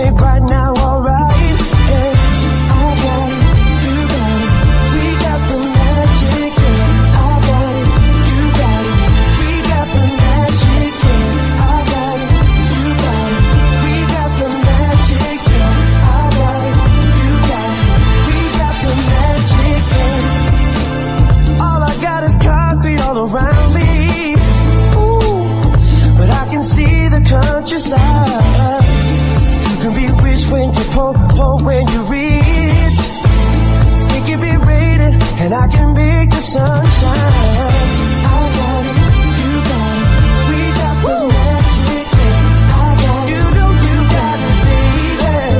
make right now alright. Hey, I got it, you got it, we got the magic. Yeah, I got it, you got it, we got the magic. Yeah, I got it, you got it, we got the magic. Yeah, I got it, you got it, we got the magic. Yeah. All I got is concrete all around me. Ooh, but I can see the countryside. You can be rich when you're poor, poor when you're rich. We can be rated, and I can make the sunshine. I got it, you got it, we got the magic. Yeah. I got it, you know you got it, baby.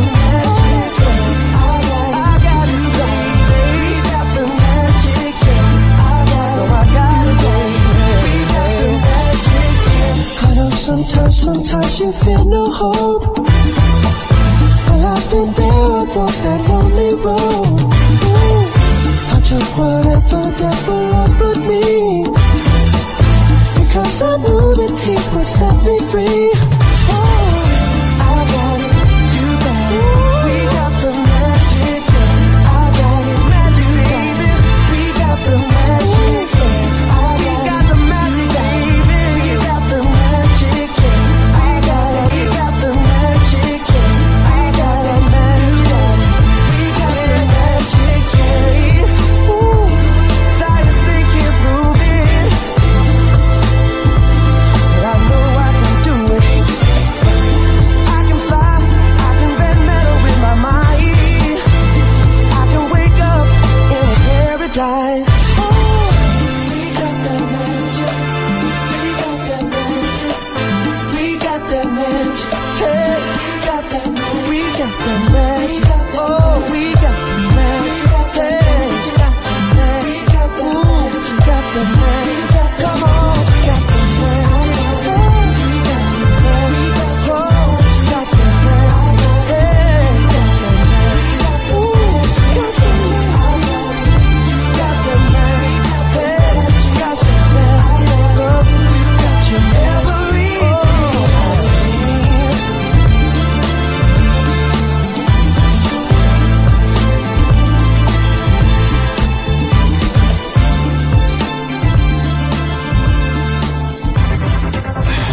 I got it, baby. We got the magic. Yeah. I got it, I got it, baby. We got the magic. Yeah. I know sometimes you feel no hope. Well, I've been there, I walked that lonely road. Ooh, I took whatever devil offered me, because I knew that he would set me free.